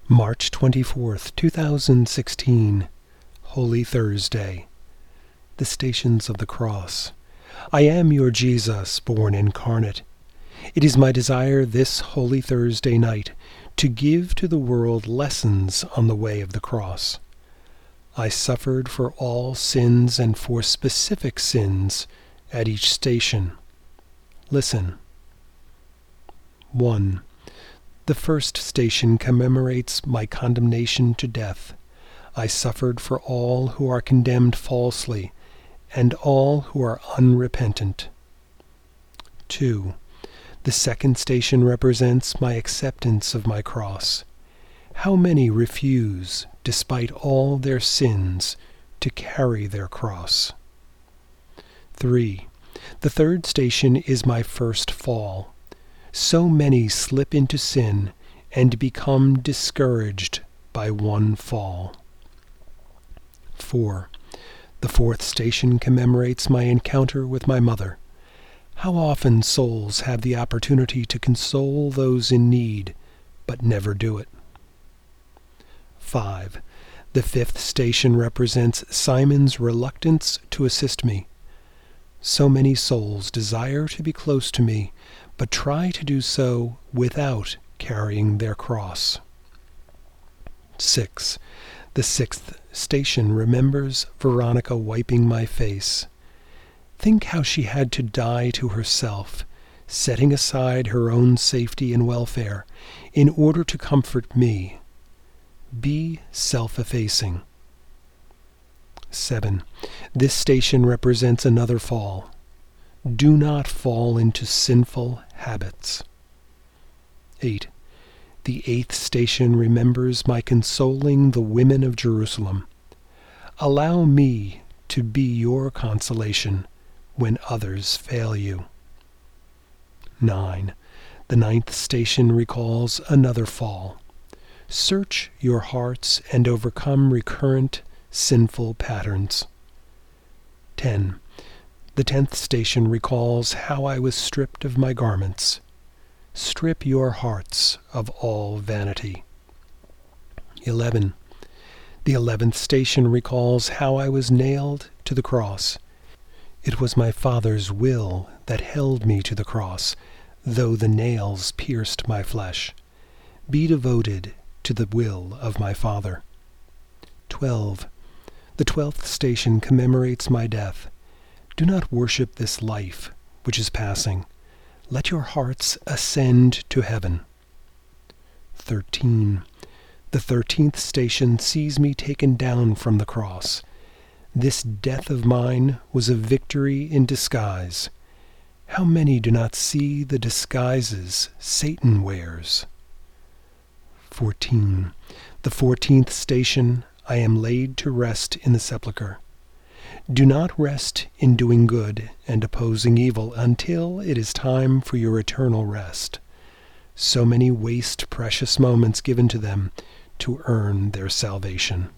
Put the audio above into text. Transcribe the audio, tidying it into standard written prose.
March 24th, 2016, Holy Thursday. The Stations of the Cross. I am your Jesus, born incarnate. It is my desire this Holy Thursday night to give to the world lessons on the way of the cross. I suffered for all sins and for specific sins at each station. Listen. 1. The first station commemorates my condemnation to death. I suffered for all who are condemned falsely, and all who are unrepentant. 2. The second station represents my acceptance of my cross. How many refuse, despite all their sins, to carry their cross? 3. The third station is my first fall. So many slip into sin and become discouraged by one fall. 4. The fourth station commemorates my encounter with my mother. How often souls have the opportunity to console those in need, but never do it. 5. The fifth station represents Simon's reluctance to assist me. So many souls desire to be close to me, but try to do so without carrying their cross. 6. The sixth station remembers Veronica wiping my face. Think how she had to die to herself, setting aside her own safety and welfare in order to comfort me. Be self-effacing. 7. This station represents another fall. Do not fall into sinful habits. 8. The eighth station remembers my consoling the women of Jerusalem. Allow me to be your consolation when others fail you. 9. The ninth station recalls another fall. Search your hearts and overcome recurrent sinful patterns. 10. The 10th station recalls how I was stripped of my garments. Strip your hearts of all vanity. 11. The 11th station recalls how I was nailed to the cross. It was my Father's will that held me to the cross, though the nails pierced my flesh. Be devoted to the will of my Father. 12. The 12th station commemorates my death. Do not worship this life, which is passing. Let your hearts ascend to heaven. 13. The 13th station sees me taken down from the cross. This death of mine was a victory in disguise. How many do not see the disguises Satan wears? 14. The 14th station, I am laid to rest in the sepulchre. Do not rest in doing good and opposing evil until it is time for your eternal rest. So many waste precious moments given to them to earn their salvation.